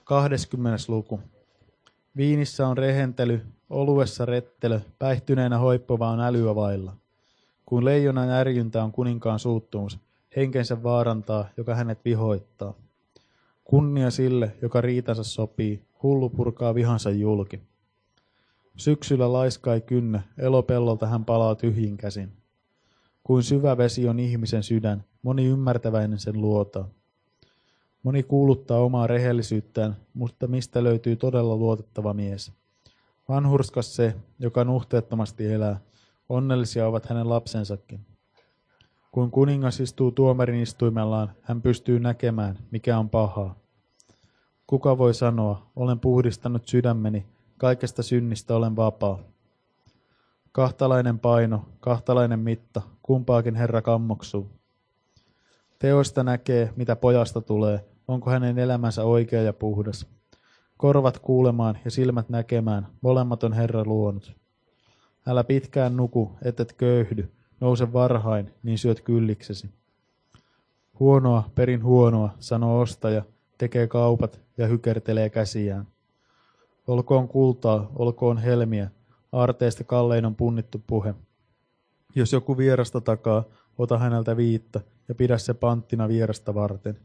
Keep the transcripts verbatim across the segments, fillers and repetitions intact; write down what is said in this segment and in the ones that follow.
Kahdeskymmenes luku. Viinissä on rehentely, oluessa rettelö, päihtyneenä hoippova on älyä vailla. Kuin leijonan ärjyntä on kuninkaan suuttumus, henkensä vaarantaa, joka hänet vihoittaa. Kunnia sille, joka riitansa sopii, hullu purkaa vihansa julki. Syksyllä laiska ei kynnä, elopellolta hän palaa tyhjin käsin. Kuin syvä vesi on ihmisen sydän, moni ymmärtäväinen sen luotaa. Moni kuuluttaa omaa rehellisyyttään, mutta mistä löytyy todella luotettava mies? Vanhurskas se, joka nuhteettomasti elää, onnellisia ovat hänen lapsensakin. Kun kuningas istuu tuomarin istuimellaan, hän pystyy näkemään, mikä on pahaa. Kuka voi sanoa, olen puhdistanut sydämeni, kaikesta synnistä olen vapaa. Kahtalainen paino, kahtalainen mitta, kumpaakin Herra kammoksuu. Teoista näkee, mitä pojasta tulee, onko hänen elämänsä oikea ja puhdas. Korvat kuulemaan ja silmät näkemään, molemmat on Herra luonut. Älä pitkään nuku, ettet köyhdy, nouse varhain, niin syöt kylliksesi. Huonoa perin huonoa, sanoo ostaja, tekee kaupat ja hykertelee käsiään. Olkoon kultaa, olkoon helmiä, aarteesta kallein on punnittu puhe. Jos joku vierasta takaa, ota häneltä viitta ja pidä se panttina vierasta varten.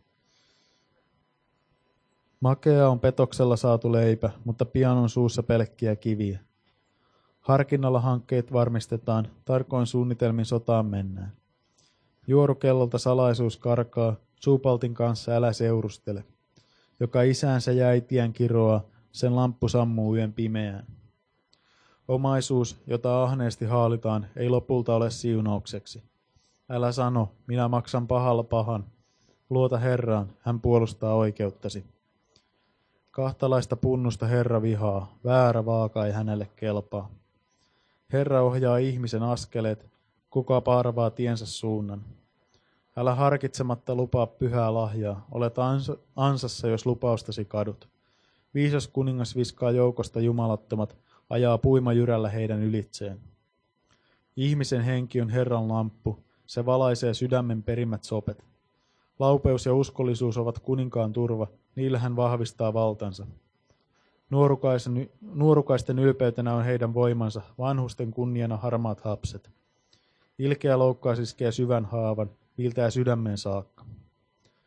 Makea on petoksella saatu leipä, mutta pian on suussa pelkkiä kiviä. Harkinnalla hankkeet varmistetaan, tarkoin suunnitelmin sotaan mennään. Juorukellolta salaisuus karkaa, suupaltin kanssa älä seurustele. Joka isäänsä ja äitiään kiroaa, sen lamppu sammuu yön pimeään. Omaisuus, jota ahneesti haalitaan, ei lopulta ole siunaukseksi. Älä sano, minä maksan pahalla pahan. Luota Herraan, hän puolustaa oikeuttasi. Kahtalaista punnusta Herra vihaa, väärä vaaka ei hänelle kelpaa. Herra ohjaa ihmisen askeleet, kuka parvaa tiensä suunnan. Älä harkitsematta lupaa pyhää lahjaa, olet ans- ansassa, jos lupaustasi kadut. Viisas kuningas viskaa joukosta jumalattomat, ajaa puimajyrällä heidän ylitseen. Ihmisen henki on Herran lamppu, se valaisee sydämen perimmät sopet. Laupeus ja uskollisuus ovat kuninkaan turva, niillä hän vahvistaa valtansa. Nuorukaisen, nuorukaisten ylpeytenä on heidän voimansa, vanhusten kunniana harmaat hapset. Ilkeä loukkaus iskee syvän haavan, viiltää sydämeen saakka.